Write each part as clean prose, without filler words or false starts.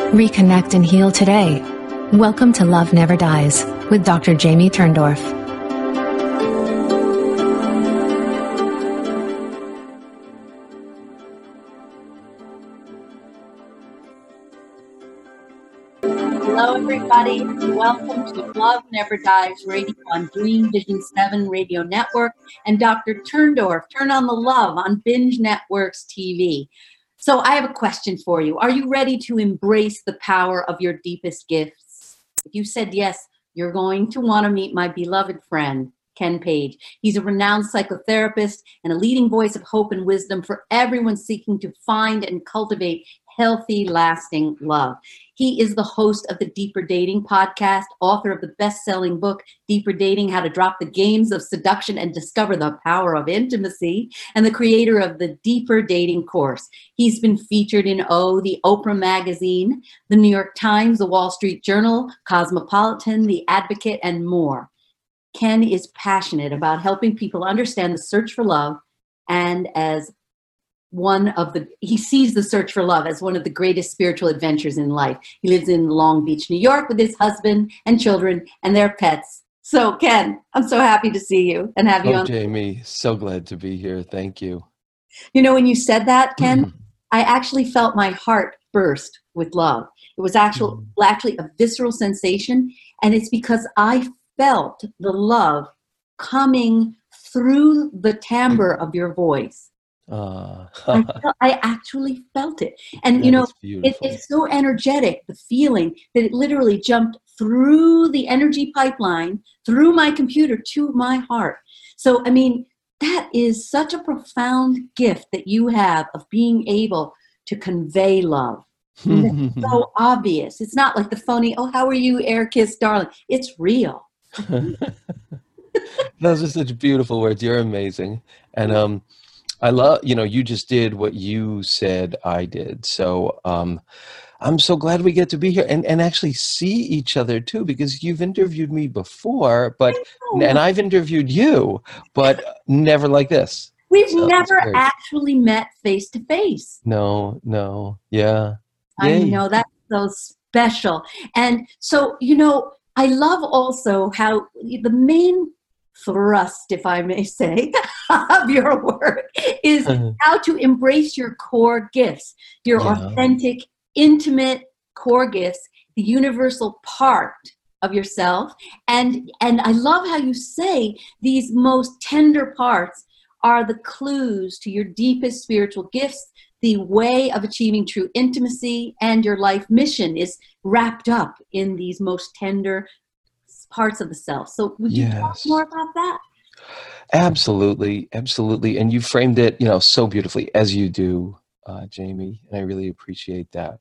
Reconnect and heal today. Welcome to Love Never Dies with Dr. Jamie Turndorf. Hello, everybody. Welcome to Love Never Dies Radio on Dream Vision 7 Radio Network and Dr. Turndorf, Turn on the Love on Binge Networks TV. So I have a question for you. Are you ready to embrace the power of your deepest gifts? If you said yes, you're going to want to meet my beloved friend, Ken Page. He's a renowned psychotherapist and a leading voice of hope and wisdom for everyone seeking to find and cultivate healthy, lasting love. He is the host of the Deeper Dating podcast, author of the best-selling book, Deeper Dating, How to Drop the Games of Seduction and Discover the Power of Intimacy, and the creator of the Deeper Dating course. He's been featured in the Oprah Magazine, the New York Times, the Wall Street Journal, Cosmopolitan, The Advocate, and more. Ken is passionate about helping people understand the search for love, and he sees the search for love as one of the greatest spiritual adventures in life. He lives in Long Beach, New York with his husband and children and their pets. So Ken, I'm so happy to see you and have you on. Jamie, so glad to be here. Thank you. You know, when you said that, Ken, I actually felt my heart burst with love. It was actually a visceral sensation. And it's because I felt the love coming through the timbre of your voice. I actually felt it. And, you know, it's so energetic, the feeling, that it literally jumped through the energy pipeline, through my computer to my heart. So, I mean, that is such a profound gift that you have of being able to convey love. It's so obvious. It's not like the phony, oh, how are you, air kiss, darling? It's real. Those are such beautiful words. You're amazing. And I love, you just did what you said I did. So I'm so glad we get to be here and actually see each other too, because you've interviewed me before, and I've interviewed you, but never like this. We've never actually met face to face. No. Yeah. I know, that's so special. And so, I love also how the main thrust, if I may say, of your work is how to embrace your core gifts, your authentic, intimate core gifts, the universal part of yourself. And I love how you say these most tender parts are the clues to your deepest spiritual gifts. The way of achieving true intimacy and your life mission is wrapped up in these most tender parts of the self. So would you talk more about that? Absolutely. And you framed it, so beautifully, as you do, Jamie, and I really appreciate that.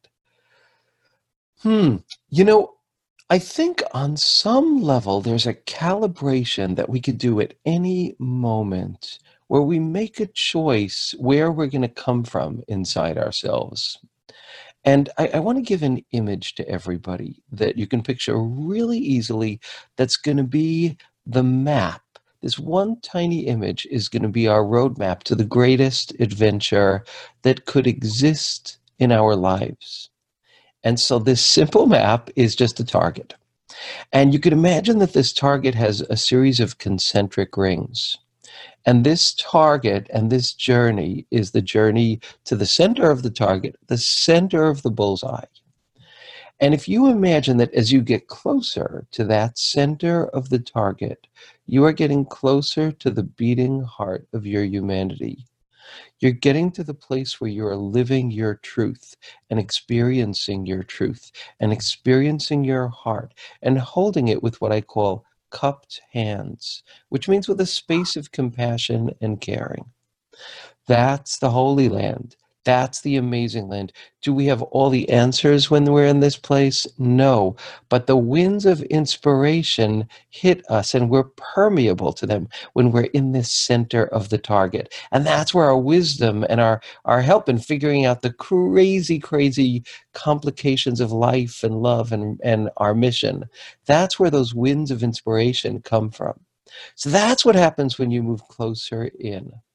I think on some level, there's a calibration that we could do at any moment where we make a choice where we're going to come from inside ourselves. And I want to give an image to everybody that you can picture really easily that's going to be the map. This one tiny image is going to be our roadmap to the greatest adventure that could exist in our lives. And so this simple map is just a target. And you could imagine that this target has a series of concentric rings. And this target and this journey is the journey to the center of the target, the center of the bullseye. And if you imagine that as you get closer to that center of the target, you are getting closer to the beating heart of your humanity. You're getting to the place where you are living your truth and experiencing your truth and experiencing your heart and holding it with what I call cupped hands, which means with a space of compassion and caring. That's the Holy Land. That's the amazing land. Do we have all the answers when we're in this place? No. But the winds of inspiration hit us and we're permeable to them when we're in this center of the target. And that's where our wisdom and our help in figuring out the crazy, crazy complications of life and love and our mission, that's where those winds of inspiration come from. So that's what happens when you move closer in.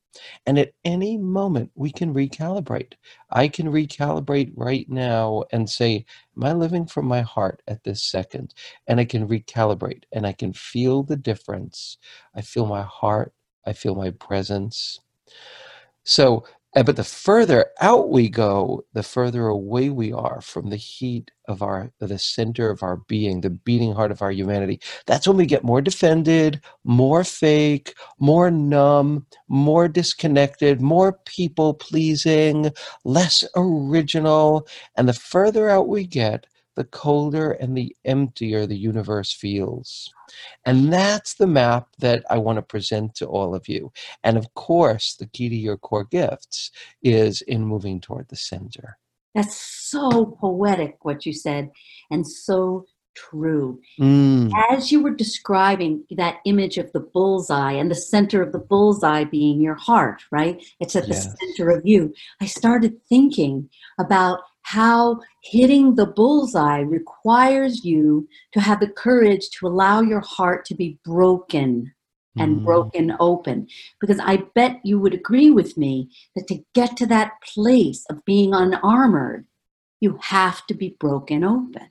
And at any moment, we can recalibrate. I can recalibrate right now and say, am I living from my heart at this second? And I can recalibrate and I can feel the difference. I feel my heart. I feel my presence. So, but the further out we go, the further away we are from the heat of the center of our being, the beating heart of our humanity. That's when we get more defended, more fake, more numb, more disconnected, more people pleasing, less original. And the further out we get, the colder and the emptier the universe feels. And that's the map that I want to present to all of you. And of course, the key to your core gifts is in moving toward the center. That's so poetic what you said, and so true. As you were describing that image of the bullseye and the center of the bullseye being your heart, right? It's at the center of you. I started thinking about how hitting the bullseye requires you to have the courage to allow your heart to be broken and broken open. Because I bet you would agree with me that to get to that place of being unarmored, you have to be broken open.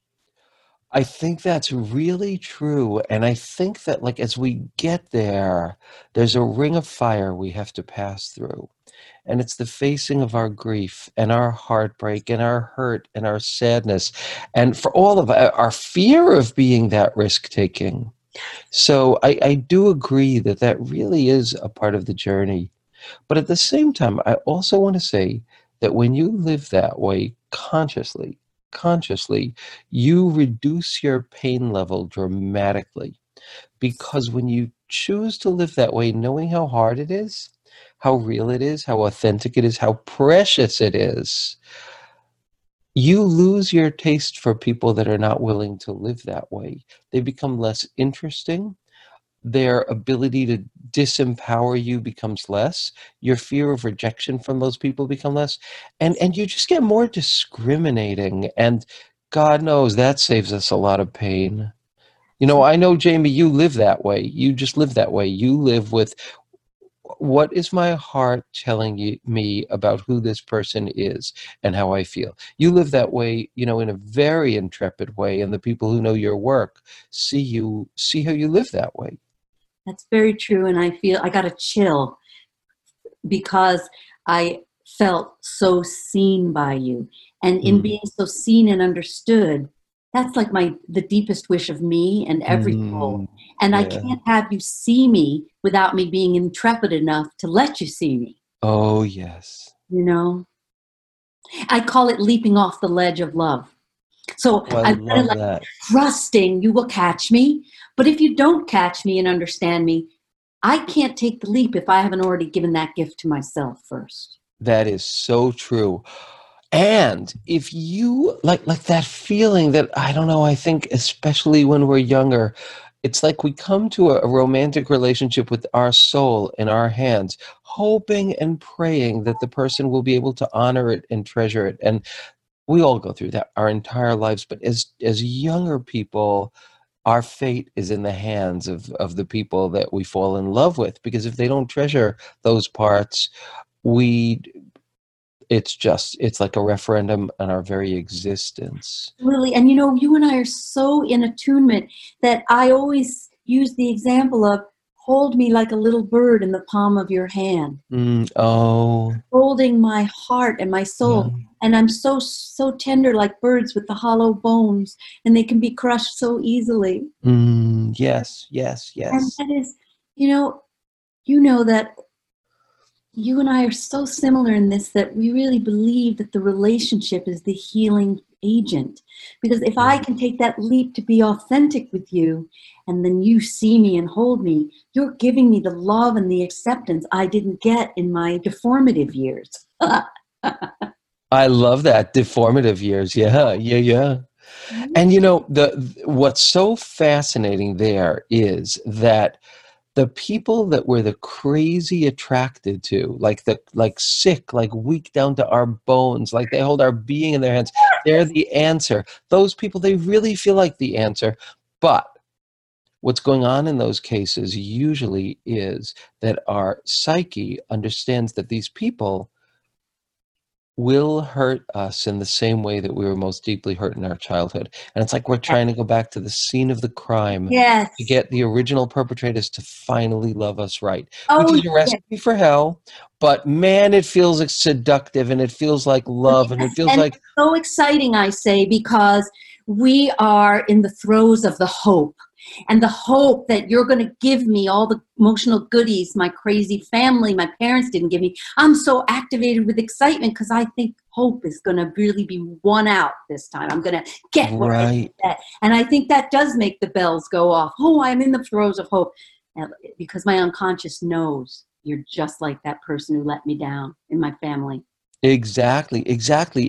I think that's really true. And I think that like as we get there, there's a ring of fire we have to pass through. And it's the facing of our grief and our heartbreak and our hurt and our sadness. And for all of our fear of being that risk-taking. So I do agree that that really is a part of the journey. But at the same time, I also want to say that when you live that way consciously, you reduce your pain level dramatically. Because when you choose to live that way, knowing how hard it is, how real it is, how authentic it is, how precious it is, you lose your taste for people that are not willing to live that way. They become less interesting. Their ability to disempower you becomes less. Your fear of rejection from those people become less. And you just get more discriminating. And God knows that saves us a lot of pain. You know, I know, Jamie, you live that way. You just live that way. You live with, what is my heart telling me about who this person is and how I feel? You live that way, you know, in a very intrepid way. And the people who know your work see how you live that way. That's very true. And I feel I got a chill because I felt so seen by you. And in being so seen and understood, that's like the deepest wish of me and every soul. And I can't have you see me without me being intrepid enough to let you see me. Oh, yes. You know, I call it leaping off the ledge of love. So I'm kind of like trusting you will catch me. But if you don't catch me and understand me, I can't take the leap if I haven't already given that gift to myself first. That is so true. And if you like that feeling that, I don't know, I think especially when we're younger, it's like we come to a romantic relationship with our soul in our hands, hoping and praying that the person will be able to honor it and treasure it. And we all go through that our entire lives. But as younger people, our fate is in the hands of the people that we fall in love with. Because if they don't treasure those parts, it's like a referendum on our very existence. Really, and you know, you and I are so in attunement that I always use the example of hold me like a little bird in the palm of your hand. Holding my heart and my soul. And I'm so tender like birds with the hollow bones, and they can be crushed so easily. Yes. And that is, you know that you and I are so similar in this, that we really believe that the relationship is the healing agent. Because if I can take that leap to be authentic with you, and then you see me and hold me, you're giving me the love and the acceptance I didn't get in my deformative years. I love that. Deformative years. Yeah. And you know, what's so fascinating there is that the people that we're the crazy attracted to, like sick, like weak down to our bones, like they hold our being in their hands, they're the answer. Those people, they really feel like the answer. But what's going on in those cases usually is that our psyche understands that these people will hurt us in the same way that we were most deeply hurt in our childhood. And it's like we're trying to go back to the scene of the crime to Yes. get the original perpetrators to finally love us right, which Oh, is a recipe for hell. But man, it feels like seductive, and it feels like love, and it yes. feels And like, it's so exciting, I say, because we are in the throes of the hope. And the hope that you're going to give me all the emotional goodies my crazy family, my parents didn't give me. I'm so activated with excitement because I think hope is going to really be won out this time. I'm going to get what I get. And I think that does make the bells go off. Oh, I'm in the throes of hope. Because my unconscious knows you're just like that person who let me down in my family. Exactly.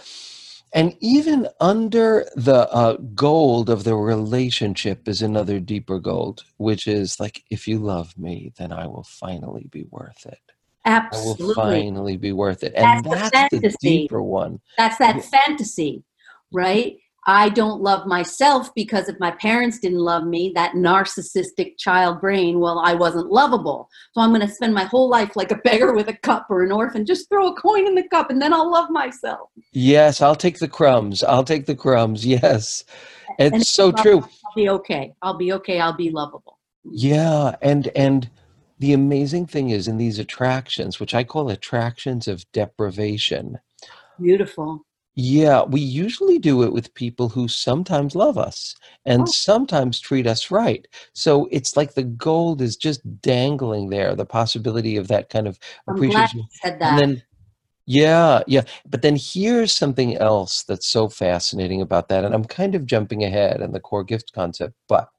And even under the gold of the relationship is another deeper gold, which is like, if you love me, then I will finally be worth it. I will Absolutely. finally be worth it. That's And the that's the fantasy. deeper one. That's that fantasy, right? I don't love myself because if my parents didn't love me, that narcissistic child brain, well, I wasn't lovable. So I'm going to spend my whole life like a beggar with a cup or an orphan. Just throw a coin in the cup and then I'll love myself. Yes, I'll take the crumbs. I'll take the crumbs. Yes. And It's so true. I'll be okay. I'll be okay. I'll be lovable. Yeah, and the amazing thing is in these attractions, which I call attractions of deprivation. Beautiful. Yeah, we usually do it with people who sometimes love us and Oh, sometimes treat us right. So it's like the gold is just dangling there, the possibility of that kind of I'm glad appreciation. you said And that. then, yeah. But then here's something else that's so fascinating about that. And I'm kind of jumping ahead in the core gift concept, but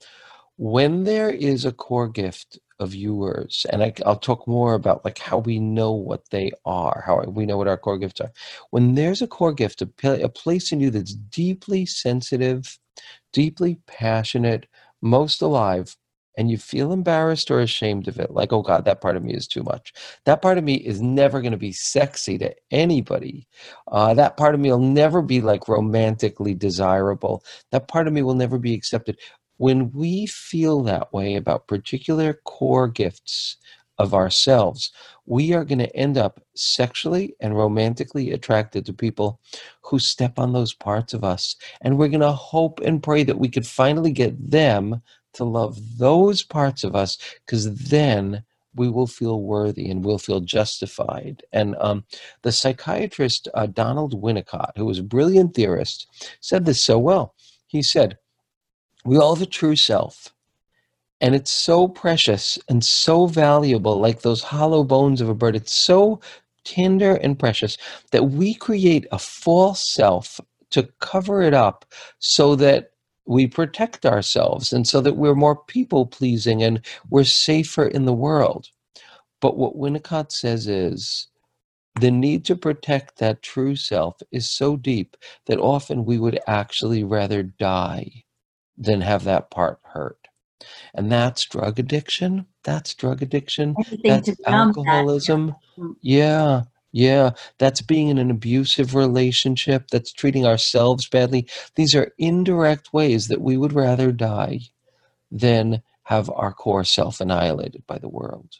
when there is a core gift of yours, and I'll talk more about like how we know what they are, how we know what our core gifts are. When there's a core gift, a place in you that's deeply sensitive, deeply passionate, most alive, and you feel embarrassed or ashamed of it, like, oh God, that part of me is too much. That part of me is never going to be sexy to anybody. That part of me will never be like romantically desirable. That part of me will never be accepted. When we feel that way about particular core gifts of ourselves, we are going to end up sexually and romantically attracted to people who step on those parts of us. And we're going to hope and pray that we could finally get them to love those parts of us, because then we will feel worthy and we'll feel justified. And the psychiatrist Donald Winnicott, who was a brilliant theorist, said this so well. He said, we all have a true self, and it's so precious and so valuable, like those hollow bones of a bird. It's so tender and precious that we create a false self to cover it up so that we protect ourselves and so that we're more people pleasing and we're safer in the world. But what Winnicott says is the need to protect that true self is so deep that often we would actually rather die than have that part hurt. And that's drug addiction. That's drug addiction. Anything That's to numb that. alcoholism. Yeah. That's being in an abusive relationship. That's treating ourselves badly. These are indirect ways that we would rather die than have our core self annihilated by the world.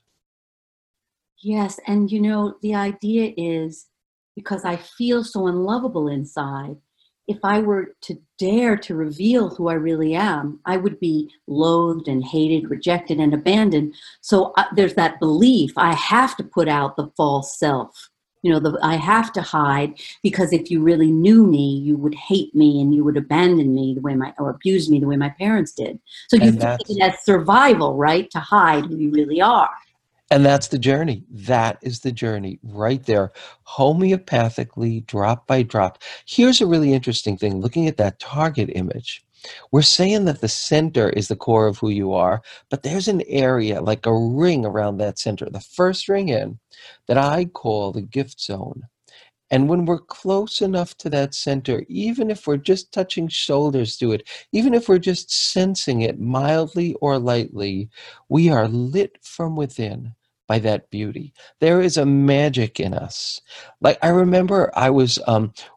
Yes, and the idea is because I feel so unlovable inside, if I were to dare to reveal who I really am, I would be loathed and hated, rejected and abandoned. So there's that belief I have to put out the false self. I have to hide because if you really knew me, you would hate me and you would abandon me or abuse me the way my parents did. So you And think that's it as survival, right? To hide who you really are. And that's the journey. That is the journey right there, homeopathically, drop by drop. Here's a really interesting thing. Looking at that target image, we're saying that the center is the core of who you are, but there's an area, like a ring around that center, the first ring in, that I call the gift zone. And when we're close enough to that center, even if we're just touching shoulders to it, even if we're just sensing it mildly or lightly, we are lit from within by that beauty. There is a magic in us. Like I remember I was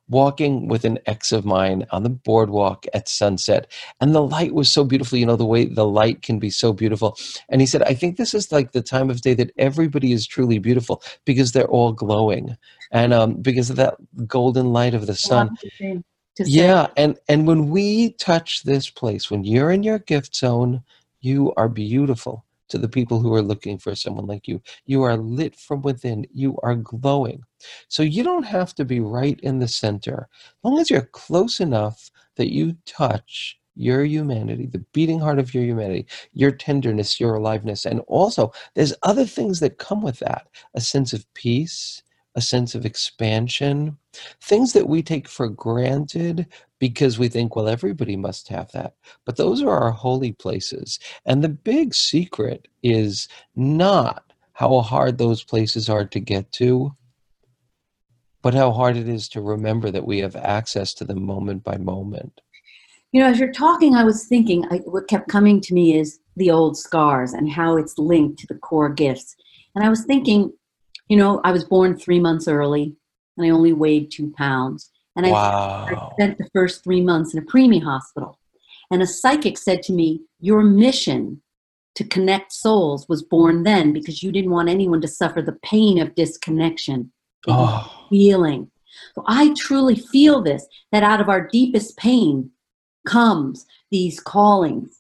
walking with an ex of mine on the boardwalk at sunset, and the light was so beautiful. The way the light can be so beautiful. And he said, I think this is like the time of day that everybody is truly beautiful because they're all glowing, and because of that golden light of the sun. To say. Yeah, and when we touch this place, when you're in your gift zone, you are beautiful to the people who are looking for someone like you. You are lit from within. You are glowing. So you don't have to be right in the center. As long as you're close enough that you touch your humanity, the beating heart of your humanity, your tenderness, your aliveness. And also, there's other things that come with that. A sense of peace, a sense of expansion, things that we take for granted because we think, well, everybody must have that. But those are our holy places. And the big secret is not how hard those places are to get to, but how hard it is to remember that we have access to them moment by moment. As you're talking, I was thinking, what kept coming to me is the old scars and how it's linked to the core gifts. And I was thinking, I was born 3 months early, and I only weighed 2 pounds. And I spent the first 3 months in a preemie hospital. And a psychic said to me, your mission to connect souls was born then because you didn't want anyone to suffer the pain of disconnection that you were feeling. So I truly feel this, that out of our deepest pain comes these callings,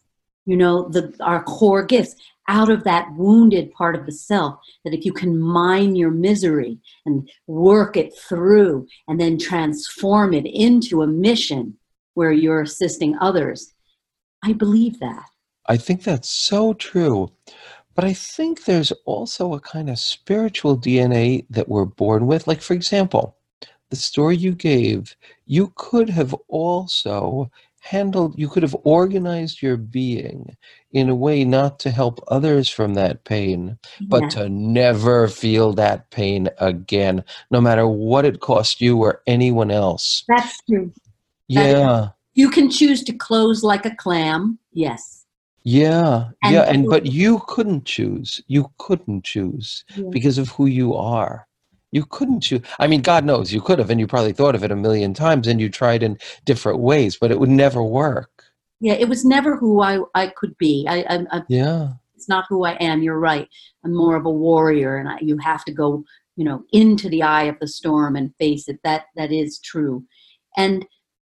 our core gifts. Out of that wounded part of the self, that if you can mine your misery and work it through and then transform it into a mission where you're assisting others. I believe that. I think that's so true. But I think there's also a kind of spiritual DNA that we're born with. Like, for example, the story you gave, you could have also you could have organized your being in a way not to help others from that pain, but to never feel that pain again, no matter what it cost you or anyone else. That's true. Yeah. You can choose to close like a clam. Yes. Yeah. But you couldn't choose. You couldn't choose because of who you are. You couldn't choose. I mean, God knows you could have, and you probably thought of it a million times, and you tried in different ways, but it would never work. Yeah, it was never who I could be. Yeah. It's not who I am. You're right. I'm more of a warrior, and you have to go, into the eye of the storm and face it. That is true. And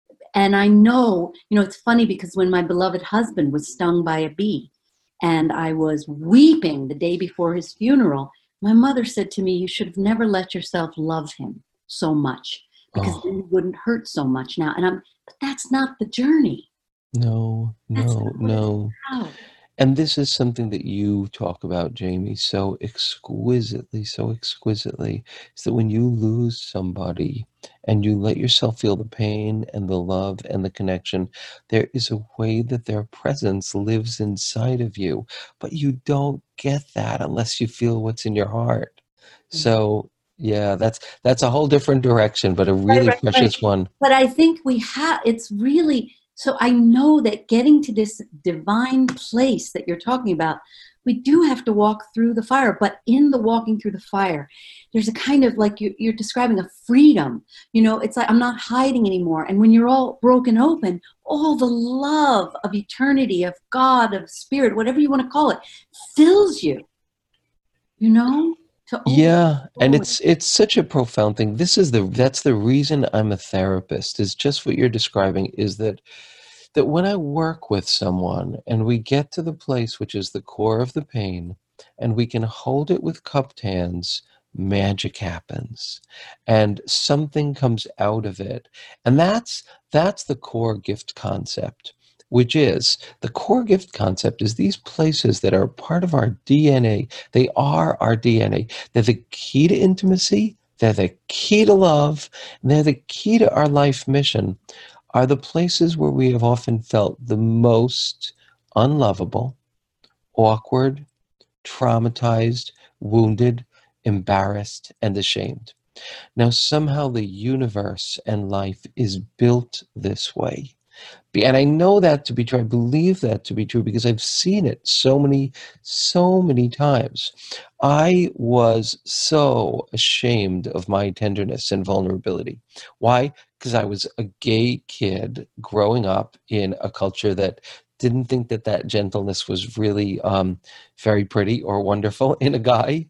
I know, it's funny because when my beloved husband was stung by a bee, and I was weeping the day before his funeral, my mother said to me, you should have never let yourself love him so much because then you wouldn't hurt so much now. But that's not the journey. No. And this is something that you talk about, Jamie, so exquisitely, is that when you lose somebody and you let yourself feel the pain and the love and the connection, there is a way that their presence lives inside of you, but you don't get that unless you feel what's in your heart. So yeah, that's a whole different direction, but a really precious one. But I think it's really... So I know that getting to this divine place that you're talking about, we do have to walk through the fire. But in the walking through the fire, there's a kind of, like you're describing, a freedom. It's like I'm not hiding anymore. And when you're all broken open, all the love of eternity, of God, of spirit, whatever you want to call it, fills you. Yeah, and it's such a profound thing. That's the reason I'm a therapist, is just what you're describing, is that when I work with someone and we get to the place which is the core of the pain and we can hold it with cupped hands, magic happens and something comes out of it. And that's the core gift concept. Which is, the core gift concept is these places that are part of our DNA. They are our DNA. They're the key to intimacy. They're the key to love. And they're the key to our life mission, are the places where we have often felt the most unlovable, awkward, traumatized, wounded, embarrassed, and ashamed. Now, somehow the universe and life is built this way. And I know that to be true. I believe that to be true because I've seen it so many times. I was so ashamed of my tenderness and vulnerability. Why? because I was a gay kid growing up in a culture that didn't think that gentleness was really very pretty or wonderful in a guy.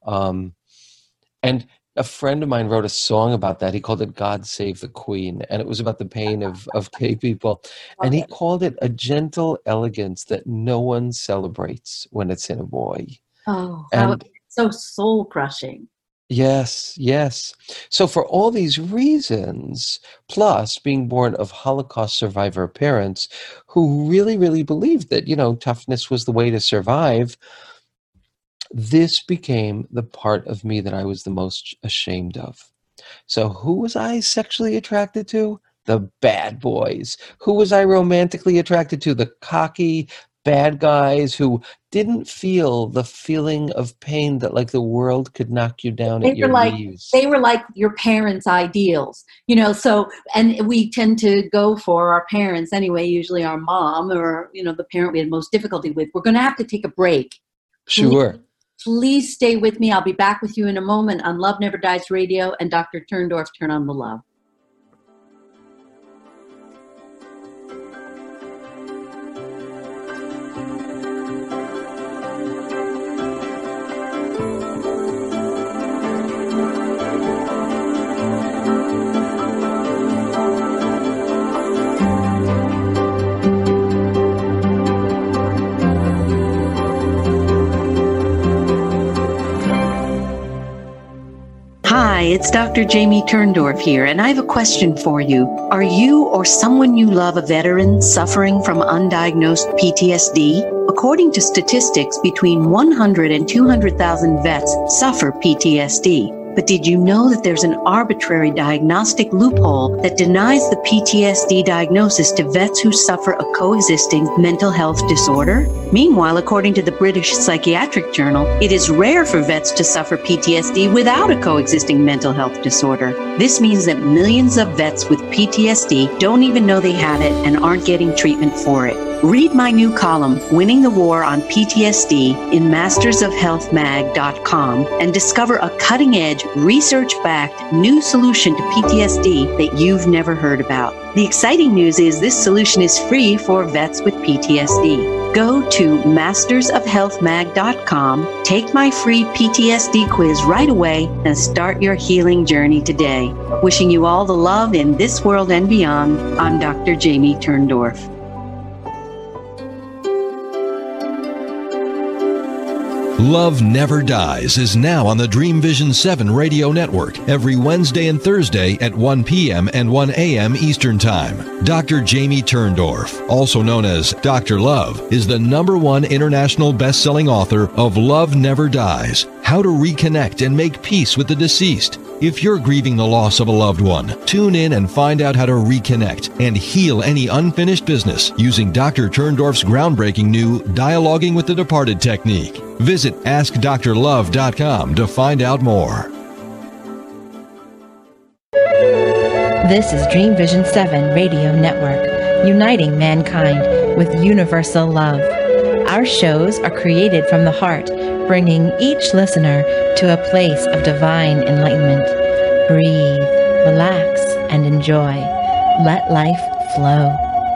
And a friend of mine wrote a song about that. He called it God Save the Queen. And it was about the pain of gay people. And he called it a gentle elegance that no one celebrates when it's in a boy. Oh, how And so soul crushing. yes, yes. So for all these reasons, plus being born of Holocaust survivor parents who really, really believed that, toughness was the way to survive, this became the part of me that I was the most ashamed of. So who was I sexually attracted to? The bad boys. Who was I romantically attracted to? The cocky bad guys who didn't feel the feeling of pain that like the world could knock you down at your knees. They were like your parents' ideals, so, and we tend to go for our parents anyway, usually our mom or, the parent we had most difficulty with. We're going to have to take a break. Sure. Please stay with me. I'll be back with you in a moment on Love Never Dies Radio and Dr. Turndorf, Turn on the Love. Hi, it's Dr. Jamie Turndorf here, and I have a question for you. Are you or someone you love a veteran suffering from undiagnosed PTSD? According to statistics, between 100 and 200,000 vets suffer PTSD. But did you know that there's an arbitrary diagnostic loophole that denies the PTSD diagnosis to vets who suffer a coexisting mental health disorder? Meanwhile, according to the British Psychiatric Journal, it is rare for vets to suffer PTSD without a coexisting mental health disorder. This means that millions of vets with PTSD don't even know they have it and aren't getting treatment for it. Read my new column, Winning the War on PTSD, in mastersofhealthmag.com and discover a cutting-edge, research-backed new solution to PTSD that you've never heard about. The exciting news is this solution is free for vets with PTSD. Go to mastersofhealthmag.com, take my free PTSD quiz right away, and start your healing journey today. Wishing you all the love in this world and beyond, I'm Dr. Jamie Turndorf. Love Never Dies is now on the Dream Vision 7 radio network every Wednesday and Thursday at 1 p.m. and 1 a.m. Eastern Time. Dr. Jamie Turndorf, also known as Dr. Love, is the #1 international best-selling author of Love Never Dies, How to Reconnect and Make Peace with the Deceased. If you're grieving the loss of a loved one, tune in and find out how to reconnect and heal any unfinished business using Dr. Turndorf's groundbreaking new Dialoguing with the Departed technique. Visit AskDrLove.com to find out more. This is Dream Vision 7 Radio Network, uniting mankind with universal love. Our shows are created from the heart, bringing each listener to a place of divine enlightenment. Breathe, relax, and enjoy. Let life flow.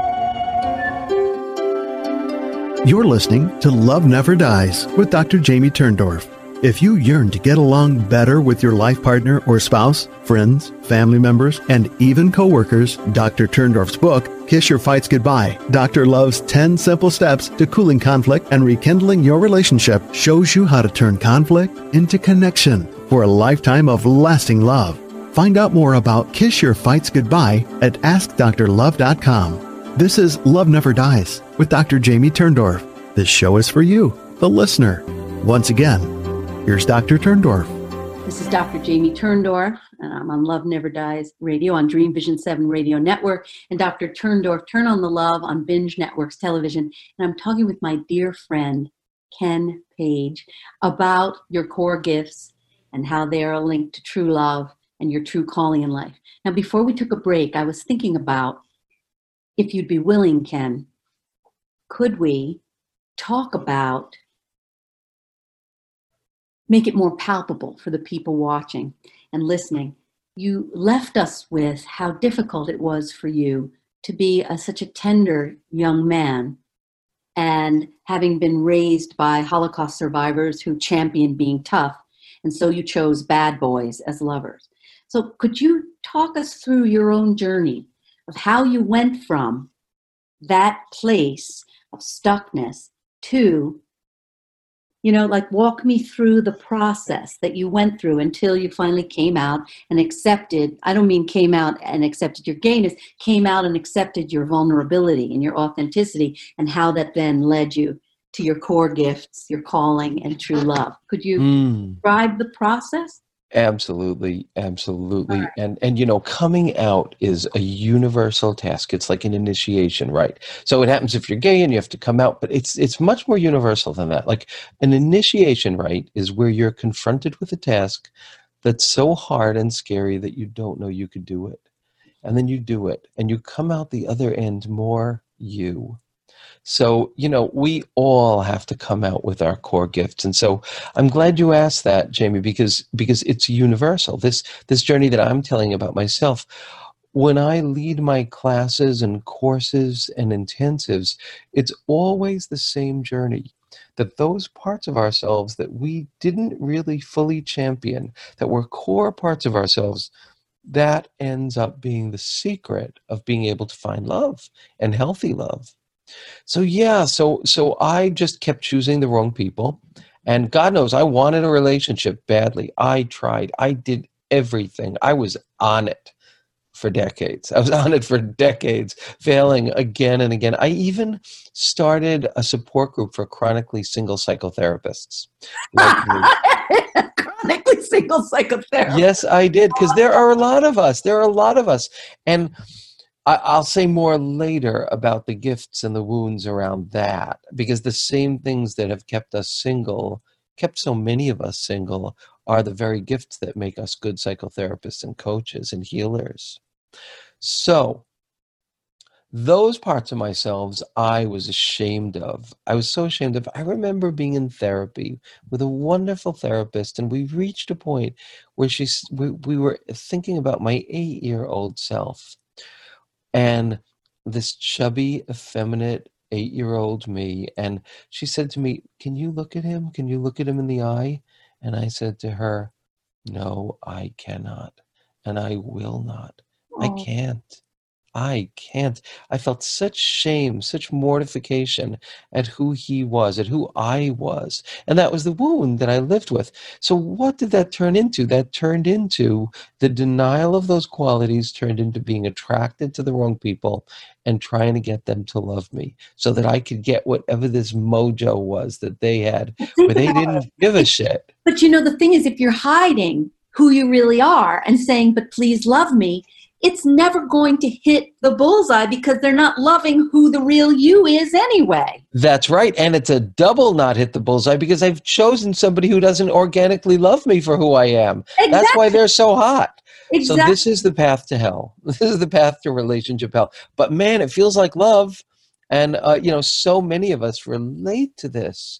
You're listening to Love Never Dies with Dr. Jamie Turndorf. If you yearn to get along better with your life partner or spouse, friends, family members, and even coworkers, Dr. Turndorf's book, Kiss Your Fights Goodbye, Dr. Love's 10 Simple Steps to Cooling Conflict and Rekindling Your Relationship, shows you how to turn conflict into connection for a lifetime of lasting love. Find out more about Kiss Your Fights Goodbye at AskDrLove.com. This is Love Never Dies with Dr. Jamie Turndorf. This show is for you, the listener. Once again, here's Dr. Turndorf. This is Dr. Jamie Turndorf, and I'm on Love Never Dies Radio on Dream Vision 7 Radio Network, and Dr. Turndorf, Turn on the Love on Binge Networks Television. And I'm talking with my dear friend, Ken Page, about your core gifts and how they are linked to true love and your true calling in life. Now, before we took a break, I was thinking about, if you'd be willing, Ken, could we talk about, make it more palpable for the people watching and listening, you left us with how difficult it was for you to be such a tender young man, and having been raised by Holocaust survivors who championed being tough, and so you chose bad boys as lovers. So could you talk us through your own journey of how you went from that place of stuckness to, like walk me through the process that you went through until you finally came out and accepted, I don't mean came out and accepted your gayness, came out and accepted your vulnerability and your authenticity, and how that then led you to your core gifts, your calling, and true love. Could you describe the process? Absolutely, absolutely. Right. And coming out is a universal task. It's like an initiation, right? So it happens if you're gay and you have to come out, but it's much more universal than that. Like an initiation, right, is where you're confronted with a task that's so hard and scary that you don't know you could do it. And then you do it, and you come out the other end more you. So, we all have to come out with our core gifts. And so I'm glad you asked that, Jamie, because it's universal. This journey that I'm telling about myself, when I lead my classes and courses and intensives, it's always the same journey. That those parts of ourselves that we didn't really fully champion, that were core parts of ourselves, that ends up being the secret of being able to find love and healthy love. So yeah, so I just kept choosing the wrong people, and God knows I wanted a relationship badly. I tried. I did everything. I was on it for decades. I was on it for decades, failing again and again. I even started a support group for chronically single psychotherapists like me. Chronically single psychotherapists. Yes, I did, because there are a lot of us. There are a lot of us. And I'll say more later about the gifts and the wounds around that, because the same things that have kept us single, kept so many of us single, are the very gifts that make us good psychotherapists and coaches and healers. So those parts of myself I was ashamed of. I was so ashamed of. I remember being in therapy with a wonderful therapist, and we reached a point where we were thinking about my 8-year-old self. And this chubby, effeminate 8-year-old me. And she said to me, "Can you look at him? Can you look at him in the eye?" And I said to her, "No, I cannot. And I will not. I can't. I can't." I felt such shame, such mortification at who he was, at who I was. And that was the wound that I lived with. So what did that turn into? That turned into the denial of those qualities, turned into being attracted to the wrong people and trying to get them to love me so that I could get whatever this mojo was that they had, where they didn't give a shit. But the thing is, if you're hiding who you really are and saying, "But please love me," it's never going to hit the bullseye, because they're not loving who the real you is anyway. That's right. And it's a double not hit the bullseye, because I've chosen somebody who doesn't organically love me for who I am. Exactly. That's why they're so hot. Exactly. So this is the path to hell. This is the path to relationship hell. But man, it feels like love. And, so many of us relate to this.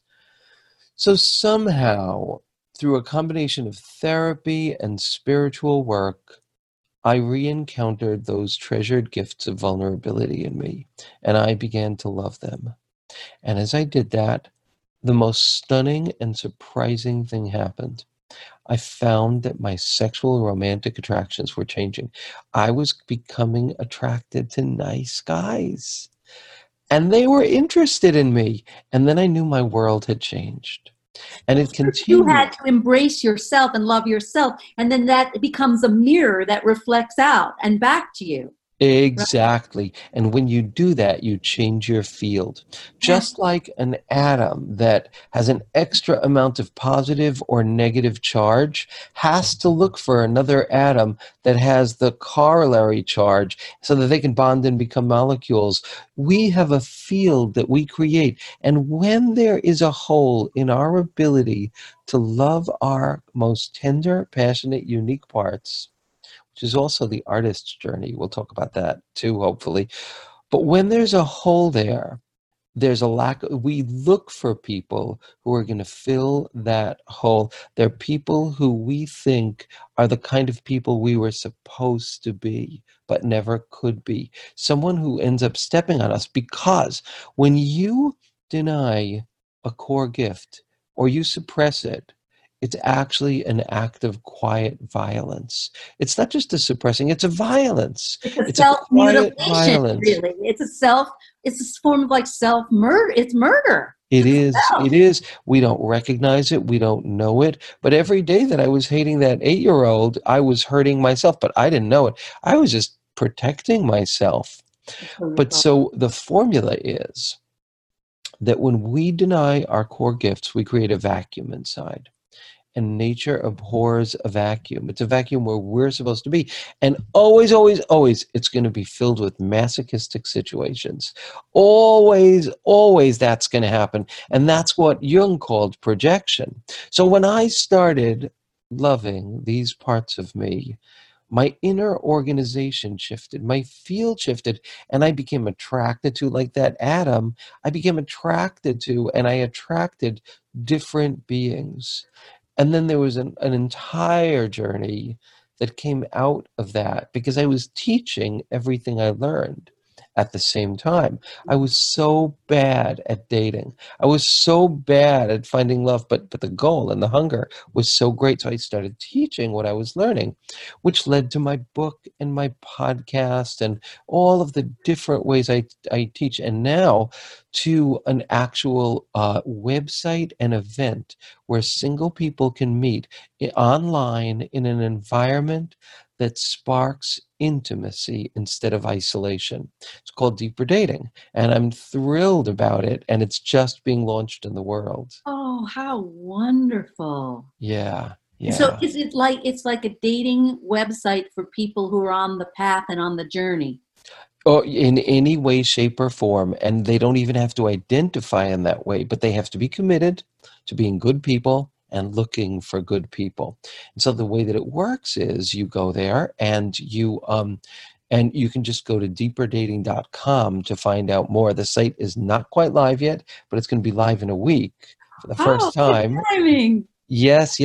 So somehow, through a combination of therapy and spiritual work, I re-encountered those treasured gifts of vulnerability in me, and I began to love them. And as I did that, the most stunning and surprising thing happened. I found that my sexual romantic attractions were changing. I was becoming attracted to nice guys, and they were interested in me. And then I knew my world had changed. And it continued. You had to embrace yourself and love yourself, and then that becomes a mirror that reflects out and back to you. Exactly. And when you do that, you change your field. Just like an atom that has an extra amount of positive or negative charge has to look for another atom that has the corollary charge so that they can bond and become molecules. We have a field that we create. And when there is a hole in our ability to love our most tender, passionate, unique parts, which is also the artist's journey. We'll talk about that too, hopefully. But when there's a hole there, there's a lack. We look for people who are going to fill that hole. They're people who we think are the kind of people we were supposed to be, but never could be. Someone who ends up stepping on us, because when you deny a core gift or you suppress it, it's actually an act of quiet violence. It's not just a suppressing, it's a violence. It's a quiet self-mutilation, violence. really. It's a form of like self-murder. It's murder. It is. We don't recognize it. We don't know it. But every day that I was hating that 8-year-old, I was hurting myself, but I didn't know it. I was just protecting myself. But so the formula is that when we deny our core gifts, we create a vacuum inside. And nature abhors a vacuum. It's a vacuum where we're supposed to be. And always, always, always, it's going to be filled with masochistic situations. Always, always that's going to happen. And that's what Jung called projection. So when I started loving these parts of me, my inner organization shifted, my field shifted, and I became attracted to, like that atom, I became attracted to, and I attracted different beings. And then there was an entire journey that came out of that because I was teaching everything I learned at the same time. I was so bad at dating. I was so bad at finding love, but the goal and the hunger was so great. So I started teaching what I was learning, which led to my book and my podcast and all of the different ways I teach. And now to an actual website and event where single people can meet online in an environment that sparks intimacy instead of isolation. It's called Deeper Dating, and I'm thrilled about it, and it's just being launched in the world. Oh, how wonderful. Yeah. So it's like a dating website for people who are on the path and on the journey? Or in any way, shape, or form, and they don't even have to identify in that way, but they have to be committed to being good people and looking for good people. And so the way that it works is you go there and you can just go to deeperdating.com to find out more. The site is not quite live yet, but it's going to be live in a week for the first time. Good timing. Yes.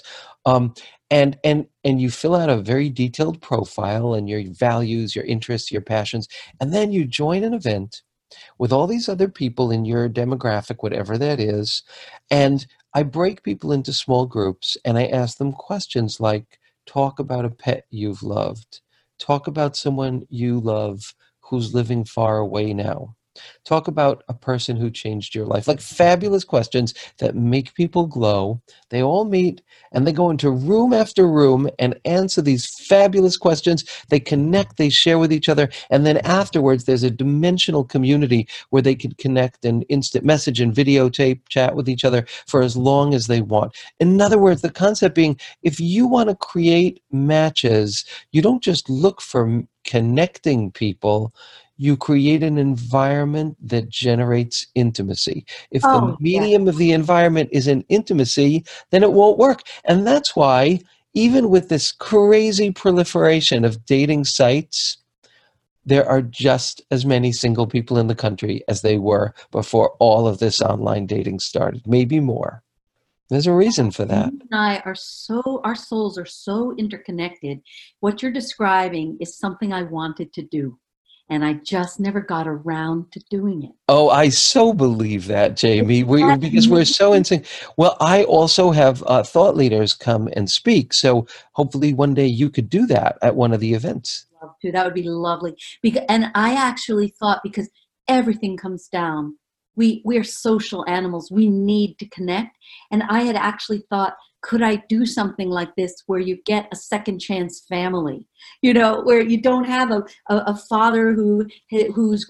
And you fill out a very detailed profile and your values, your interests, your passions, and then you join an event with all these other people in your demographic, whatever that is, and I break people into small groups and I ask them questions like, talk about a pet you've loved. Talk about someone you love who's living far away now. Talk about a person who changed your life. Like fabulous questions that make people glow. They all meet and they go into room after room and answer these fabulous questions. They connect, they share with each other. And then afterwards, there's a dimensional community where they can connect and instant message and videotape, chat with each other for as long as they want. In other words, the concept being, if you want to create matches, you don't just look for connecting people, you create an environment that generates intimacy. If the medium of the environment isn't intimacy, then it won't work. And that's why, even with this crazy proliferation of dating sites, there are just as many single people in the country as they were before all of this online dating started, maybe more. There's a reason for that. You and I are our souls are so interconnected. What you're describing is something I wanted to do. And I just never got around to doing it. Oh, I so believe that, Jamie, because we're so in sync. Well, I also have thought leaders come and speak. So hopefully one day you could do that at one of the events. Love to. That would be lovely. And I actually thought, because everything comes down, we are social animals. We need to connect. And I had actually thought, could I do something like this where you get a second chance family, where you don't have a father he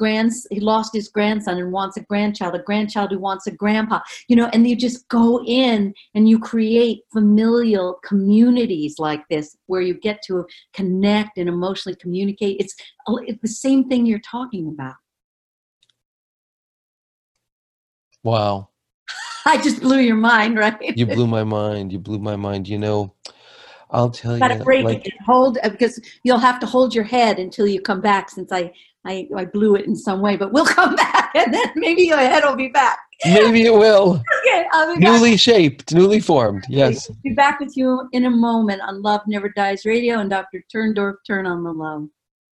lost his grandson and wants a grandchild who wants a grandpa, and you just go in and you create familial communities like this where you get to connect and emotionally communicate. It's the same thing you're talking about. Wow. I just blew your mind, right? You blew my mind. I'll tell you. Got to break it and hold, because you'll have to hold your head until you come back, since I I blew it in some way, but we'll come back, and then maybe your head will be back. Maybe it will. Okay, I'll be Newly back. shaped, newly formed. Yes. I'll be back with you in a moment on Love Never Dies Radio and Dr. Turndorf, Turn on the Love.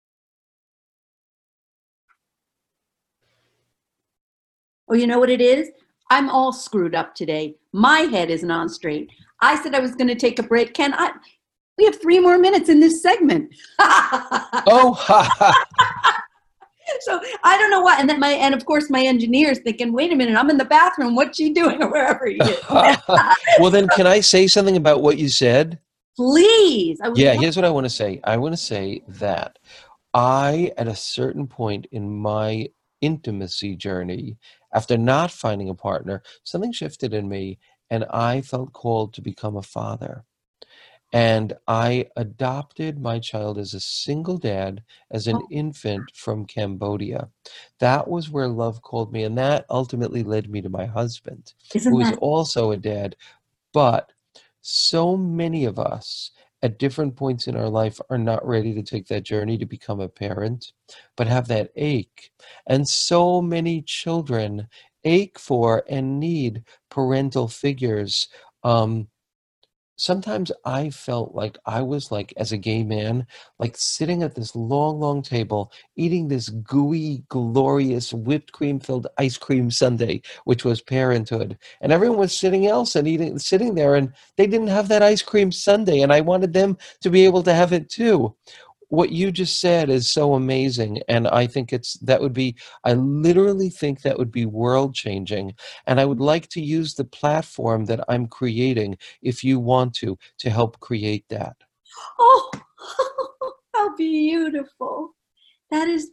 Oh, you know what it is? I'm all screwed up today. My head isn't on straight. I said I was going to take a break. Ken, we have 3 more minutes in this segment. Oh, ha, ha. So I don't know what. And of course my engineer's thinking, wait a minute, I'm in the bathroom. What's she doing? Or wherever he is. Well, then can I say something about what you said? Please. Here's what I want to say. I want to say that I, at a certain point in my intimacy journey, after not finding a partner, something shifted in me and I felt called to become a father. And I adopted my child as a single dad, as an infant from Cambodia. That was where love called me. And that ultimately led me to my husband, who is also a dad. But so many of us at different points in our life are not ready to take that journey to become a parent, but have that ache. And so many children ache for and need parental figures. Sometimes I felt like I was like, as a gay man, like sitting at this long, long table, eating this gooey, glorious, whipped cream-filled ice cream sundae, which was parenthood. And everyone was sitting there, and they didn't have that ice cream sundae, and I wanted them to be able to have it too. What you just said is so amazing, and I think I literally think that would be world-changing, and I would like to use the platform that I'm creating, if you want to help create that. Oh, how beautiful. That is,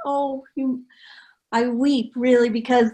I weep, really, because,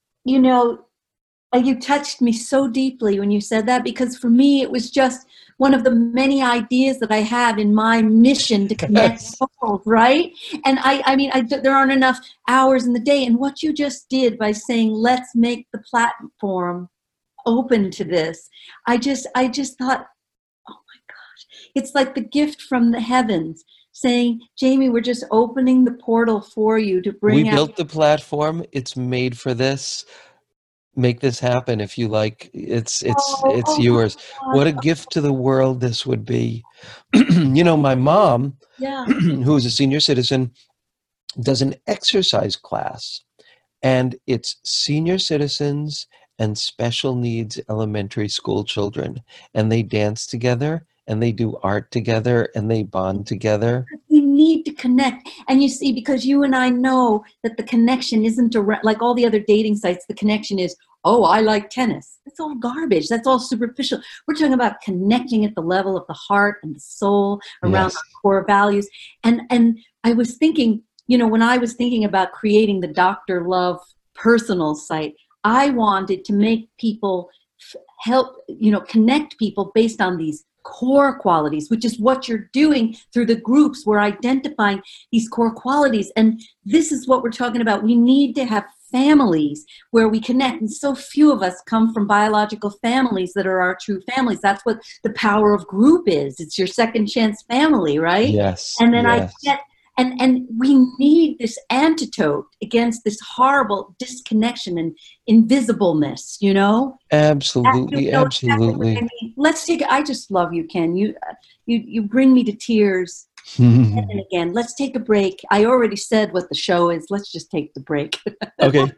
you touched me so deeply when you said that, because for me, it was just one of the many ideas that I have in my mission to connect souls, right? And there aren't enough hours in the day. And what you just did by saying, let's make the platform open to this, I just thought, oh my gosh, it's like the gift from the heavens saying, Jamie, we're just opening the portal for you to bring We built the platform. It's made for this. Make this happen if you like. It's yours. What a gift to the world this would be. My mom, who is a senior citizen, does an exercise class, and it's senior citizens and special needs elementary school children, and they dance together and they do art together and they bond together. We need to connect. And you see, because you and I know that the connection isn't direct, like all the other dating sites, the connection is, oh, I like tennis. That's all garbage. That's all superficial. We're talking about connecting at the level of the heart and the soul around our core values. And I was thinking, when I was thinking about creating the Dr. Love personal site, I wanted to make people connect people based on these core qualities, which is what you're doing through the groups. We're identifying these core qualities. And this is what we're talking about. We need to have families where we connect. And so few of us come from biological families that are our true families. That's what the power of group is. It's your second chance family, right? Yes. And then and we need this antidote against this horrible disconnection and invisibleness, Absolutely, absolutely. I just love you, Ken. You bring me to tears. And again, let's take a break. I already said what the show is. Let's just take the break. Okay.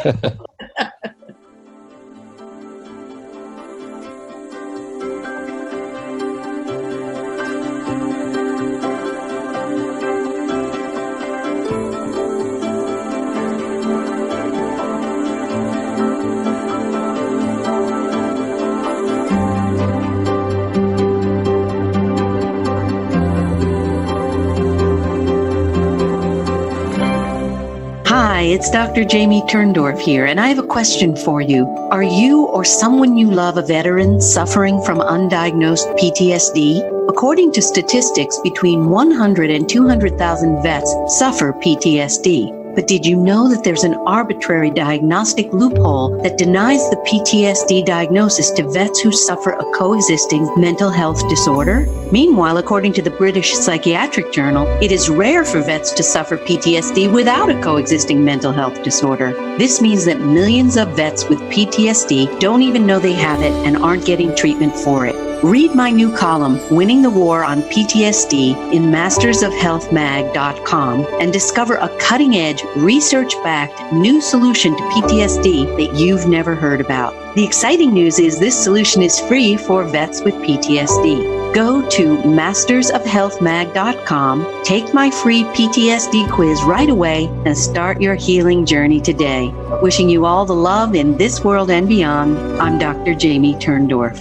Hi, it's Dr. Jamie Turndorf here, and I have a question for you. Are you or someone you love a veteran suffering from undiagnosed PTSD? According to statistics, between 100 and 200,000 vets suffer PTSD. But did you know that there's an arbitrary diagnostic loophole that denies the PTSD diagnosis to vets who suffer a coexisting mental health disorder? Meanwhile, according to the British Psychiatric Journal, it is rare for vets to suffer PTSD without a coexisting mental health disorder. This means that millions of vets with PTSD don't even know they have it and aren't getting treatment for it. Read my new column, Winning the War on PTSD, in mastersofhealthmag.com and discover a cutting-edge, research-backed new solution to PTSD that you've never heard about. The exciting news is this solution is free for vets with PTSD. Go to mastersofhealthmag.com, take my free PTSD quiz right away, and start your healing journey today. Wishing you all the love in this world and beyond, I'm Dr. Jamie Turndorf.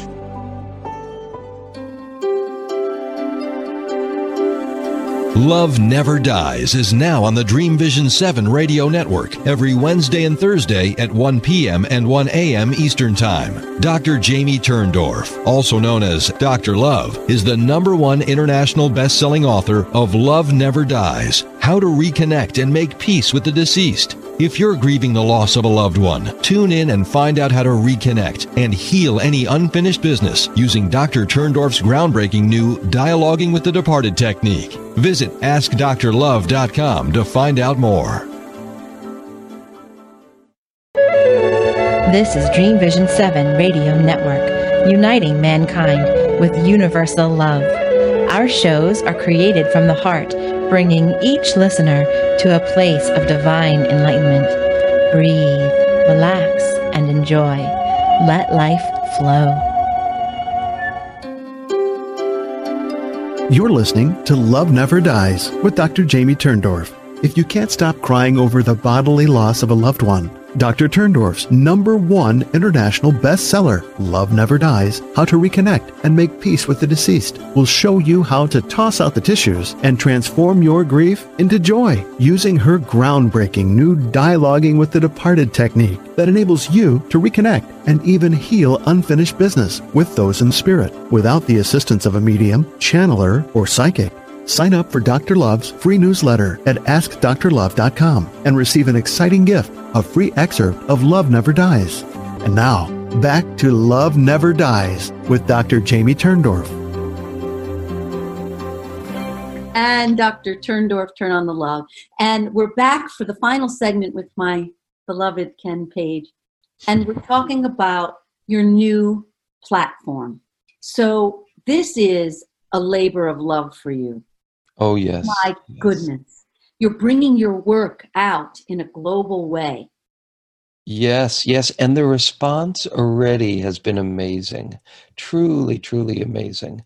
Love Never Dies is now on the Dream Vision 7 radio network every Wednesday and Thursday at 1 p.m. and 1 a.m. Eastern Time. Dr. Jamie Turndorf, also known as Dr. Love, is the #1 international best-selling author of Love Never Dies, How to Reconnect and Make Peace with the Deceased. If you're grieving the loss of a loved one, tune in and find out how to reconnect and heal any unfinished business using Dr. Turndorf's groundbreaking new Dialoguing with the Departed technique. Visit AskDrLove.com to find out more. This is Dream Vision 7 Radio Network, uniting mankind with universal love. Our shows are created from the heart, bringing each listener to a place of divine enlightenment. Breathe, relax, and enjoy. Let life flow. You're listening to Love Never Dies with Dr. Jamie Turndorf. If you can't stop crying over the bodily loss of a loved one, Dr. Turndorf's #1 international bestseller, Love Never Dies, How to Reconnect and Make Peace with the Deceased, will show you how to toss out the tissues and transform your grief into joy using her groundbreaking new Dialoguing with the Departed technique that enables you to reconnect and even heal unfinished business with those in spirit without the assistance of a medium, channeler, or psychic. Sign up for Dr. Love's free newsletter at AskDrLove.com and receive an exciting gift, a free excerpt of Love Never Dies. And now, back to Love Never Dies with Dr. Jamie Turndorf. And Dr. Turndorf, Turn on the Love. And we're back for the final segment with my beloved Ken Page. And we're talking about your new platform. So this is a labor of love for you. Oh, yes. My goodness. You're bringing your work out in a global way. Yes, yes. And the response already has been amazing. Truly, truly amazing.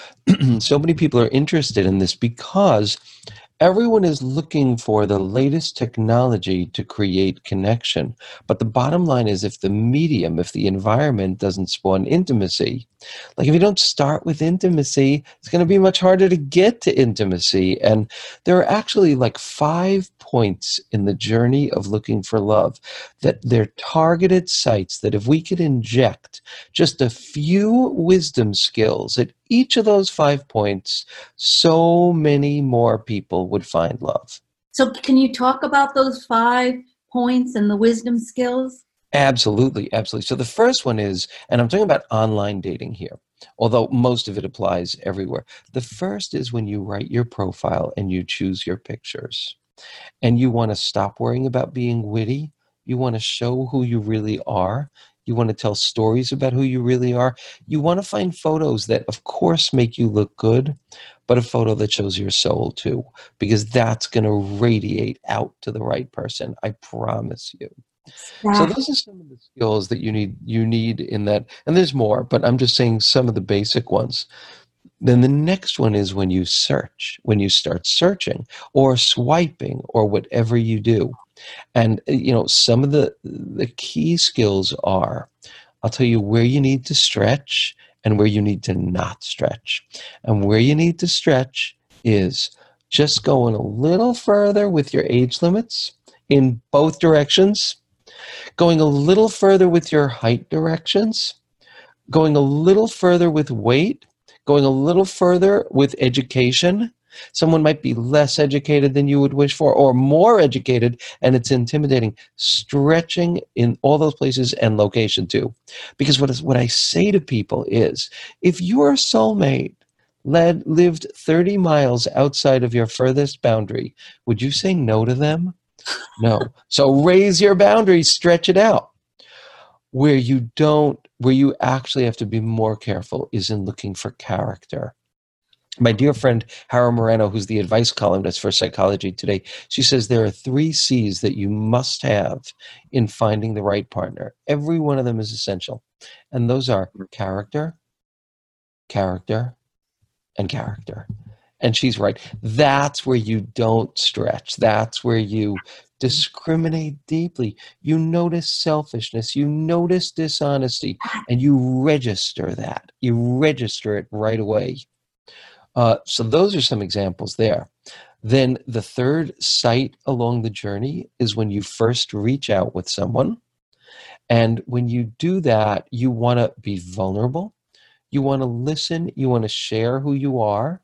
So many people are interested in this because everyone is looking for the latest technology to create connection. But the bottom line is if the medium, if the environment doesn't spawn intimacy, like if you don't start with intimacy, it's going to be much harder to get to intimacy. And there are actually like 5 points in the journey of looking for love that they're targeted sites that if we could inject just a few wisdom skills at each of those 5 points, so many more people would find love. So can you talk about those 5 points and the wisdom skills? Absolutely, absolutely. So the first one is, and I'm talking about online dating here, although most of it applies everywhere. The first is when you write your profile and you choose your pictures. And you want to stop worrying about being witty. You want to show who you really are. You want to tell stories about who you really are. You want to find photos that, of course, make you look good, but a photo that shows your soul too, because that's going to radiate out to the right person. I promise you. So those are some of the skills that you need in that. And there's more, but I'm just saying some of the basic ones. Then the next one is when you search, when you start searching or swiping or whatever you do. And, some of the key skills are, I'll tell you where you need to stretch and where you need to not stretch. And where you need to stretch is just going a little further with your age limits in both directions, going a little further with your height directions, going a little further with weight, going a little further with education, Someone might be less educated than you would wish for, or more educated, and it's intimidating. Stretching in all those places and location too. Because what I say to people is, if your soulmate lived 30 miles outside of your furthest boundary, would you say no to them? No. So raise your boundaries, stretch it out. Where you actually have to be more careful is in looking for character. My dear friend, Hara Moreno, who's the advice columnist for Psychology Today, she says there are 3 C's that you must have in finding the right partner. Every one of them is essential. And those are character, character, and character. And she's right. That's where you don't stretch. That's where you discriminate deeply. You notice selfishness. You notice dishonesty. And you register that. You register it right away. So those are some examples there. Then the third sight along the journey is when you first reach out with someone. And when you do that, you want to be vulnerable. You want to listen. You want to share who you are.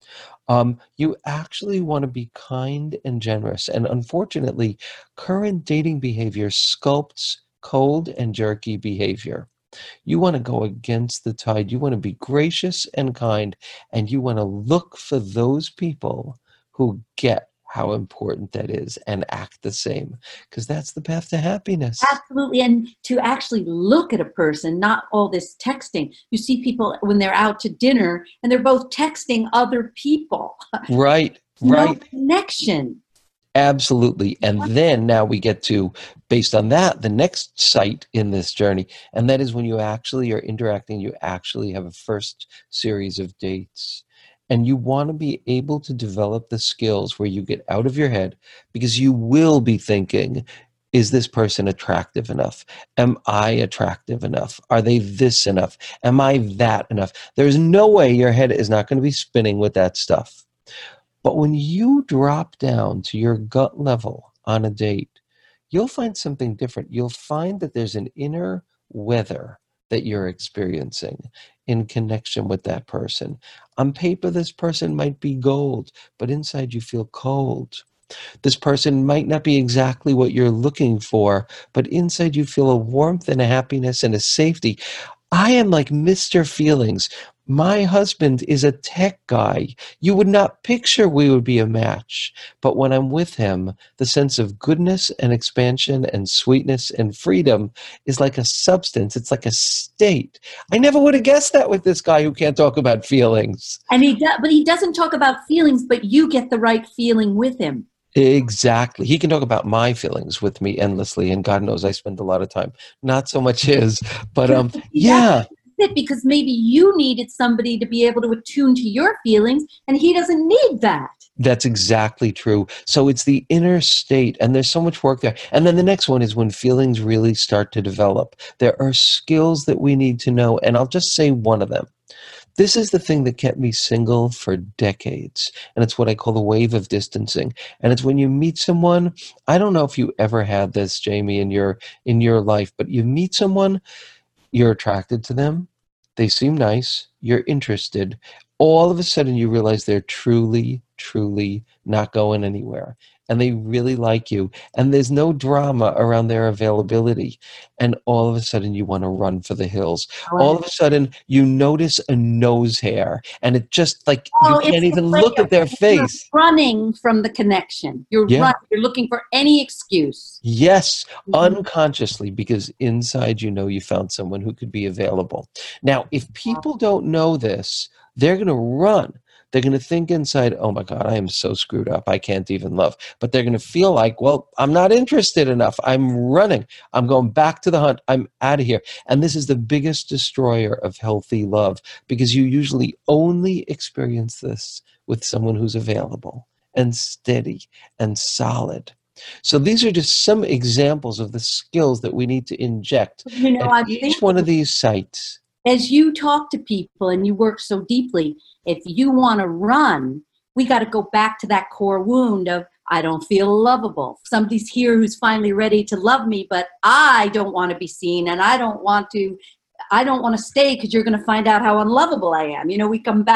You actually want to be kind and generous. And unfortunately, current dating behavior sculpts cold and jerky behavior. You want to go against the tide. You want to be gracious and kind, and you want to look for those people who get how important that is and act the same, because that's the path to happiness. Absolutely. And to actually look at a person, not all this texting. You see people when they're out to dinner and they're both texting other people. Right. No connection. Absolutely. And then now we get to, based on that, the next sight in this journey. And that is when you actually are interacting, you actually have a first series of dates. And you want to be able to develop the skills where you get out of your head, because you will be thinking, is this person attractive enough? Am I attractive enough? Are they this enough? Am I that enough? There's no way your head is not going to be spinning with that stuff. But when you drop down to your gut level on a date, you'll find something different. You'll find that there's an inner weather that you're experiencing in connection with that person. On paper, this person might be gold, but inside you feel cold. This person might not be exactly what you're looking for, but inside you feel a warmth and a happiness and a safety. I am like Mr. Feelings. My husband is a tech guy. You would not picture we would be a match. But when I'm with him, the sense of goodness and expansion and sweetness and freedom is like a substance. It's like a state. I never would have guessed that with this guy who can't talk about feelings. And but he doesn't talk about feelings, but you get the right feeling with him. Exactly. He can talk about my feelings with me endlessly, and God knows I spend a lot of time. Not so much his, but yeah. Because maybe you needed somebody to be able to attune to your feelings, and he doesn't need that. That's exactly true. So it's the inner state, and there's so much work there. And then the next one is when feelings really start to develop. There are skills that we need to know, and I'll just say one of them. This is the thing that kept me single for decades, and it's what I call the wave of distancing. And it's when you meet someone, I don't know if you ever had this, Jamie, in your life, but you meet someone, you're attracted to them, they seem nice, you're interested. All of a sudden you realize they're truly, truly not going anywhere. And they really like you. And there's no drama around their availability. And all of a sudden you want to run for the hills. All of a sudden you notice a nose hair. And it just like, you can't even look at their face. You're running from the connection. You're looking for any excuse. Yes, unconsciously, because inside you know you found someone who could be available. Now, if people don't know this, they're going to run. They're going to think inside, oh my God, I am so screwed up. I can't even love. But they're going to feel like, well, I'm not interested enough. I'm running. I'm going back to the hunt. I'm out of here. And this is the biggest destroyer of healthy love, because you usually only experience this with someone who's available and steady and solid. So these are just some examples of the skills that we need to inject at each one of these sites. As you talk to people and you work so deeply, if you want to run, we got to go back to that core wound of, I don't feel lovable. Somebody's here who's finally ready to love me, but I don't want to be seen, and I don't want to stay because you're going to find out how unlovable I am. We come back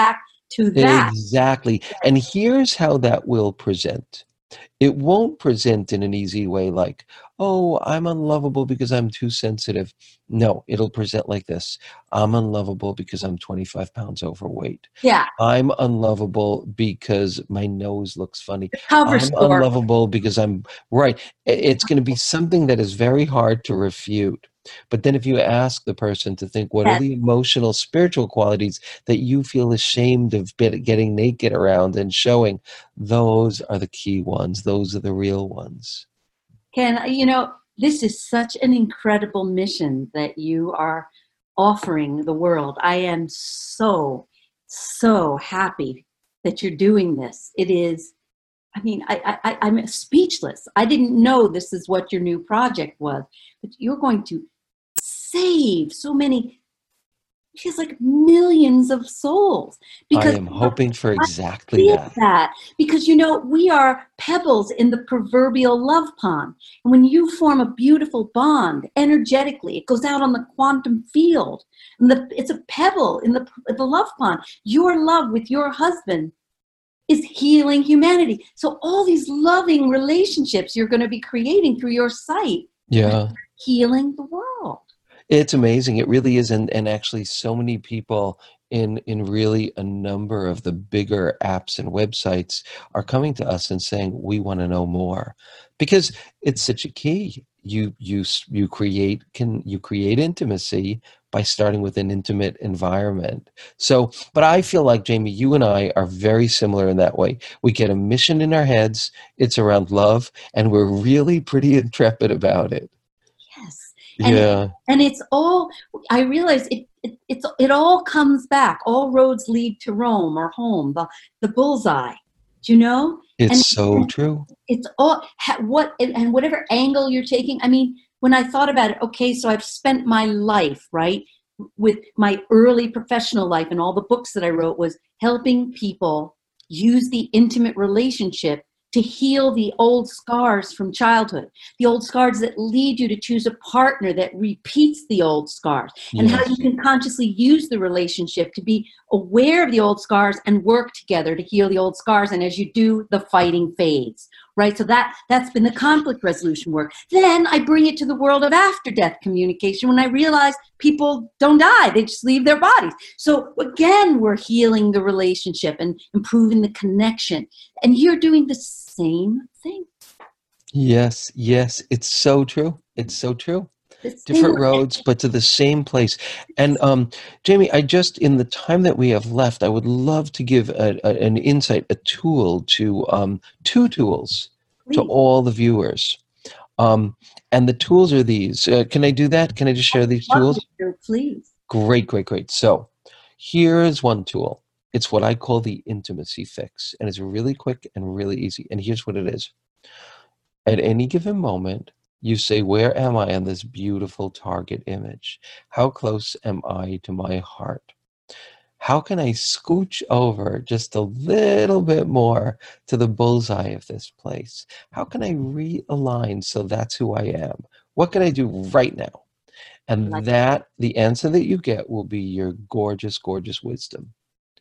to that. Exactly. And here's how that will present. It won't present in an easy way like, oh, I'm unlovable because I'm too sensitive. No, it'll present like this. I'm unlovable because I'm 25 pounds overweight. Yeah. I'm unlovable because my nose looks funny. Cover I'm story. unlovable because I'm right. It's going to be something that is very hard to refute. But then if you ask the person to think, what are Yes. the emotional, spiritual qualities that you feel ashamed of getting naked around and showing? Those are the key ones. Those are the real ones. Ken, this is such an incredible mission that you are offering the world. I am so, so happy that you're doing this. It is, I'm speechless. I didn't know this is what your new project was, but you're going to save so many, feels like millions of souls. I am hoping for exactly that. Because, we are pebbles in the proverbial love pond. And when you form a beautiful bond energetically, it goes out on the quantum field. And it's a pebble in the love pond. Your love with your husband is healing humanity. So all these loving relationships you're going to be creating through your site, healing the world. It's amazing. It really is. And actually so many people in really a number of the bigger apps and websites are coming to us and saying, we want to know more, because it's such a key. You create intimacy by starting with an intimate environment. So, but I feel like, Jamie, you and I are very similar in that way. We get a mission in our heads. It's around love, and we're really pretty intrepid about it. Yes. And it's all, I realize it all comes back. All roads lead to Rome or home, the bullseye, It's so true. It's all, and whatever angle you're taking. I mean, when I thought about it, okay, so I've spent my life, right, with my early professional life, and all the books that I wrote was helping people use the intimate relationship to heal the old scars from childhood, the old scars that lead you to choose a partner that repeats the old scars, and how you can consciously use the relationship to be aware of the old scars and work together to heal the old scars. And as you do, the fighting fades, right? So that's been the conflict resolution work. Then I bring it to the world of after-death communication when I realize people don't die, they just leave their bodies. So again, we're healing the relationship and improving the connection. And you're doing the same thing. Yes, it's so true. It's so true. Different roads, but to the same place. And Jamie, in the time that we have left, I would love to give an insight, a tool to two tools to all the viewers. And the tools are these. Can I do that? Can I just share these tools? Please. Great. So here's one tool. It's what I call the intimacy fix. And it's really quick and really easy. And here's what it is. At any given moment, you say, where am I on this beautiful target image? How close am I to my heart? How can I scooch over just a little bit more to the bullseye of this place? How can I realign so that's who I am? What can I do right now? And the answer that you get will be your gorgeous, gorgeous wisdom.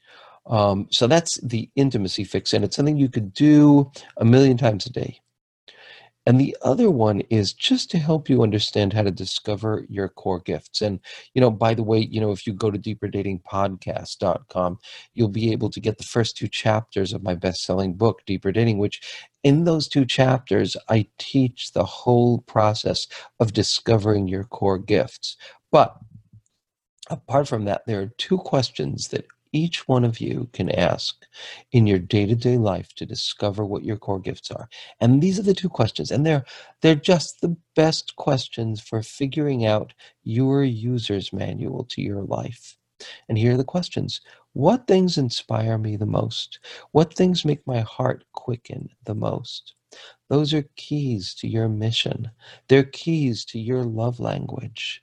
So that's the intimacy fix, and it's something you could do 1,000,000 times a day. And the other one is just to help you understand how to discover your core gifts. And, by the way, if you go to deeperdatingpodcast.com, you'll be able to get the first 2 chapters of my best-selling book, Deeper Dating, which in those 2 chapters, I teach the whole process of discovering your core gifts. But apart from that, there are 2 questions that each one of you can ask in your day-to-day life to discover what your core gifts are. And these are the 2 questions, and they're just the best questions for figuring out your user's manual to your life. And here are the questions. What things inspire me the most? What things make my heart quicken the most? Those are keys to your mission. They're keys to your love language.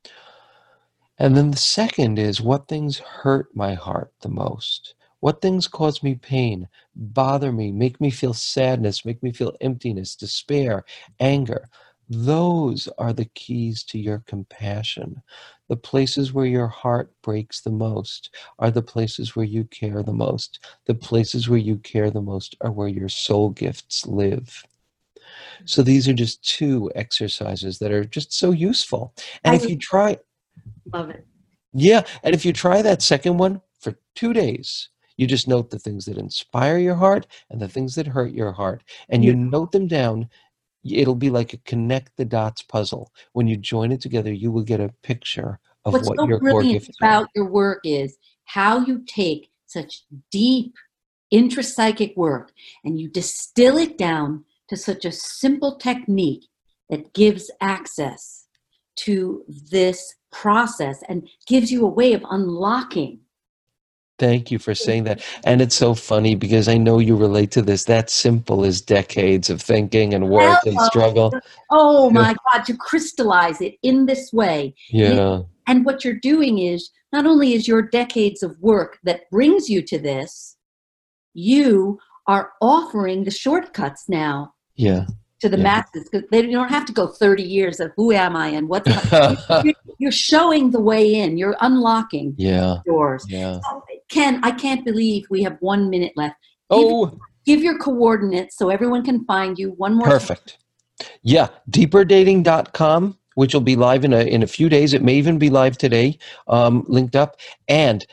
And then the second is, what things hurt my heart the most? What things cause me pain, bother me, make me feel sadness, make me feel emptiness, despair, anger? Those are the keys to your compassion. The places where your heart breaks the most are the places where you care the most. The places where you care the most are where your soul gifts live. So these are just 2 exercises that are just so useful. And if you try... Love it. Yeah, and if you try that second one for 2 days, you just note the things that inspire your heart and the things that hurt your heart, and you note them down. It'll be like a connect the dots puzzle. When you join it together, you will get a picture of What's what so your core brilliant gifts are. about your work is how you take such deep intrapsychic work and you distill it down to such a simple technique that gives access to this process and gives you a way of unlocking. Thank you for saying that. And it's so funny because I know you relate to this. That simple is decades of thinking and work and struggle. Oh my God, to crystallize it in this way. Yeah. And what you're doing is, not only is your decades of work that brings you to this, you are offering the shortcuts now. Yeah. To the masses, because they don't have to go 30 years of who am I and what's you're showing the way in. You're unlocking doors. Yeah. So, Ken, I can't believe we have 1 minute left. Give your coordinates so everyone can find you. One more. Perfect. Yeah, deeperdating.com, which will be live in a few days. It may even be live today, linked up, and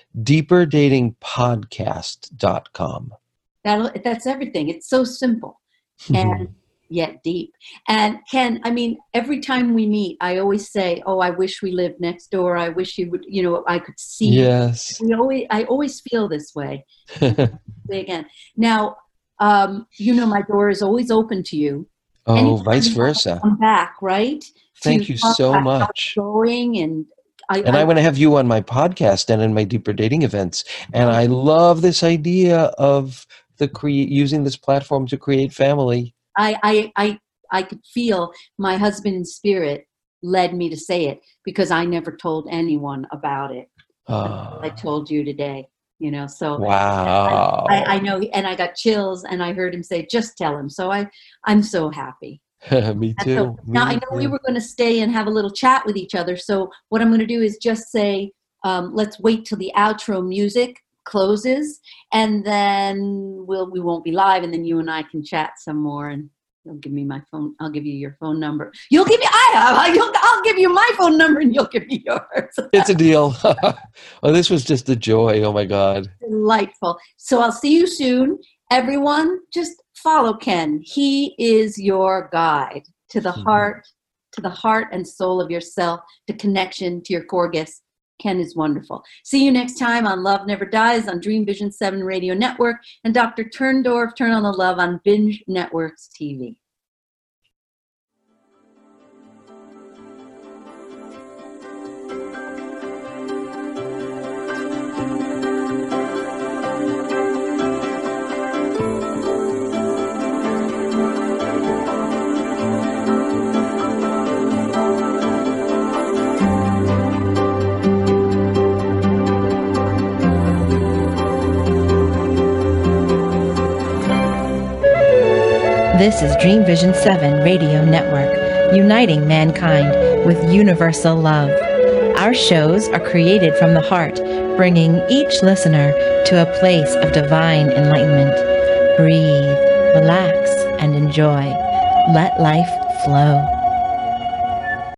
deeperdatingpodcast.com. That's everything. It's so simple. And yet deep. And Ken, I mean, every time we meet, I always say, oh, I wish we lived next door. I wish you would, I could see. Yes. I always feel this way. Again. Now, my door is always open to you. Oh, anytime vice versa. Come back, right? Thank you so much. Going and I want to have you on my podcast and in my Deeper Dating events. And I love this idea of using this platform to create family. I could feel my husband's spirit led me to say it because I never told anyone about it. I told you today, so wow. I know, and I got chills and I heard him say, just tell him. So I'm so happy. Me too. So, now I know we were going to stay and have a little chat with each other. So what I'm going to do is just say, let's wait till the outro music closes, and then we won't be live, and then you and I can chat some more, and you'll give me my phone. I'll give you your phone number. You'll give me I'll give you my phone number, and you'll give me yours. It's a deal. Well, this was just a joy. Oh my God. Delightful. So I'll see you soon. Everyone, just follow Ken. He is your guide to the heart and soul of yourself, to connection to your core gifts. Ken is wonderful. See you next time on Love Never Dies on Dream Vision 7 Radio Network, and Dr. Turndorf, Turn on the Love on Binge Networks TV. This is Dream Vision 7 Radio Network, uniting mankind with universal love. Our shows are created from the heart, bringing each listener to a place of divine enlightenment. Breathe, relax, and enjoy. Let life flow.